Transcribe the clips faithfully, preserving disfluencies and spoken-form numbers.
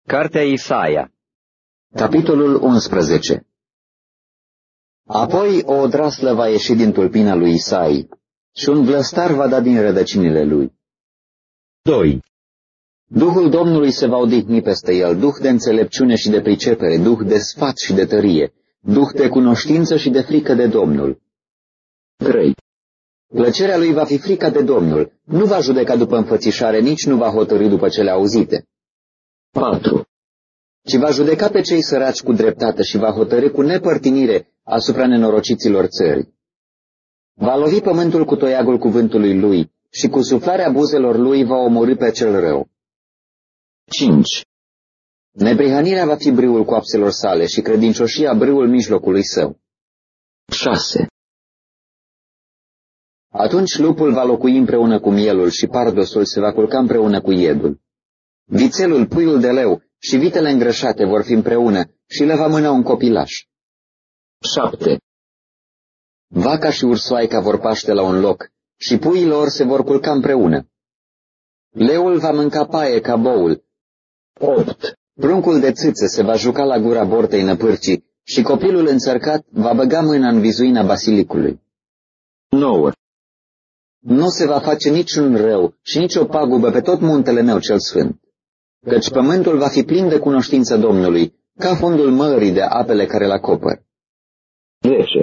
Cartea Isaia, capitolul unsprezece. Apoi o odraslă va ieși din tulpina lui Isai și un vlăstar va da din rădăcinile lui. doi. Duhul Domnului se va odihni peste el, duh de înțelepciune și de pricepere, duh de sfat și de tărie, duh de cunoștință și de frică de Domnul. trei. Plăcerea lui va fi frica de Domnul, nu va judeca după înfățișare, nici nu va hotărî după cele auzite. patru. Ci va judeca pe cei săraci cu dreptate și va hotărî cu nepărtinire asupra nenorociților țării. Va lovi pământul cu toiagul cuvântului lui și cu suflarea buzelor lui va omorî pe cel rău. cinci. Neprihănirea va fi brâul coapselor sale și credincioșia brâul mijlocului său. șase. Atunci lupul va locui împreună cu mielul și pardosul se va culca împreună cu iedul. Vițelul, puiul de leu și vitele îngrășate vor fi împreună și le va mâna un copilaș. șapte. Vaca și ursoaica vor paște la un loc și puii lor se vor culca împreună. Leul va mânca paie ca boul. opt. Pruncul de țâță se va juca la gura bortei năpârcii și copilul înțărcat va băga mâna în vizuina basilicului. nouă. Nu se va face niciun rău și nici o pagubă pe tot muntele meu cel sfânt, căci pământul va fi plin de cunoștință Domnului, ca fundul mării de apele care îl acopăr. zece.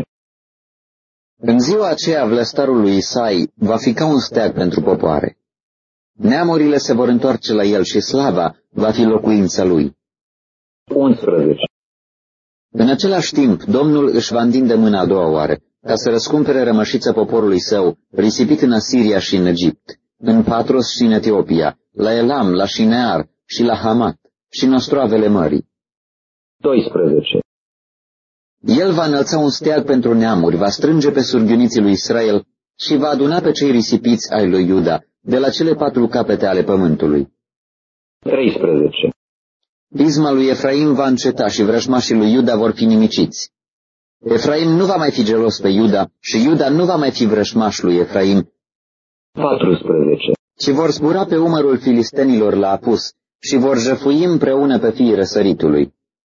În ziua aceea vlăstarul lui Isai va fi ca un steag pentru popoare. Neamurile se vor întoarce la el și slava va fi locuința lui. unsprezece. În același timp, Domnul își va întinde mâna a doua oară, ca să răscumpere rămășița poporului său, risipit în Asiria și în Egipt, în Patros și în Etiopia, la Elam, la Șinear și la Hamat și în ostroavele mării. doisprezece. El va înălța un steag pentru neamuri, va strânge pe surghiuniții lui Israel și va aduna pe cei risipiți ai lui Iuda, de la cele patru capete ale pământului. treisprezece. Pisma lui Efraim va înceta și vrăjmașii lui Iuda vor fi nimiciți. Efraim nu va mai fi gelos pe Iuda și Iuda nu va mai fi vrăjmaș lui Efraim. paisprezece. Ci vor zbura pe umărul filistenilor la apus și vor jăfui împreună pe fiii răsăritului.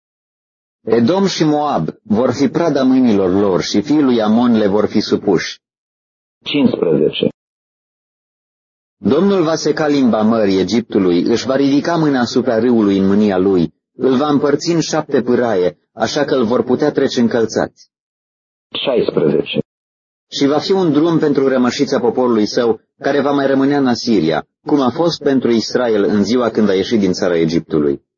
Edom și Moab vor fi prada mâinilor lor și fiii lui Amon le vor fi supuși. cincisprezece. Domnul va seca limba mării Egiptului, își va ridica mâna asupra râului în mânia lui, îl va împărți în șapte pâraie, așa că îl vor putea trece încălțați. șaisprezece. Și va fi un drum pentru rămășița poporului său, care va mai rămânea în Asiria, cum a fost pentru Israel în ziua când a ieșit din țara Egiptului.